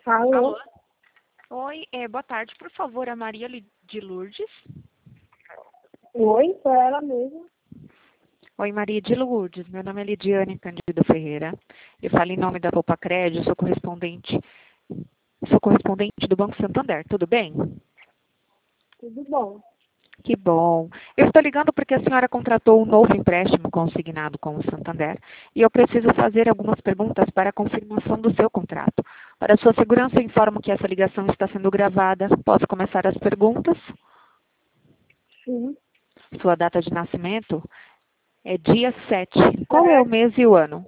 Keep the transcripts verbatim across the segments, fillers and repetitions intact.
Alô? Alô? Oi, é, boa tarde, por favor, a Maria Li- de Lourdes. Oi, foi ela mesma. Oi, Maria de Lourdes, meu nome é Lidiane Candido Ferreira. Eu falo em nome da Poupa Crédito, sou correspondente, sou correspondente do Banco Santander, tudo bem? Tudo bom? Que bom. Eu estou ligando porque a senhora contratou um novo empréstimo consignado com o Santander e eu preciso fazer algumas perguntas para a confirmação do seu contrato. Para sua segurança, eu informo que essa ligação está sendo gravada. Posso começar as perguntas? Sim. Sua data de nascimento é dia sete. Qual é o É mês e o ano?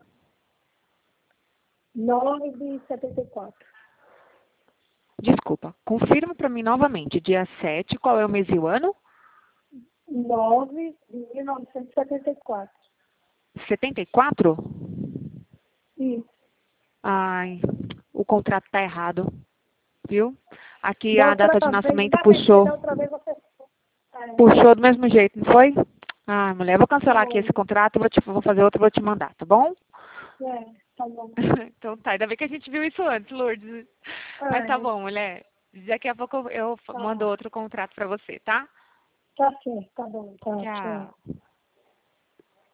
nove de setenta e quatro. Desculpa, confirma para mim novamente. Dia sete, qual é o mês e o ano? nove de mil novecentos e setenta e quatro. setenta e quatro? Isso. Ai, o contrato está errado, viu? Aqui Da a data de outra vez, nascimento ainda bem, porque puxou. da outra vez você... É, Puxou do mesmo jeito, não foi? Ah, mulher, eu vou cancelar aqui esse foi. contrato, vou, te, vou fazer outro, vou te mandar, tá bom? É, tá bom. Então tá, ainda bem que a gente viu isso antes, Lourdes. Mas tá É, bom, mulher. Daqui a pouco eu eu tá, mando outro contrato pra você, tá? tá certo, tá bom, tá, tchau. Tchau.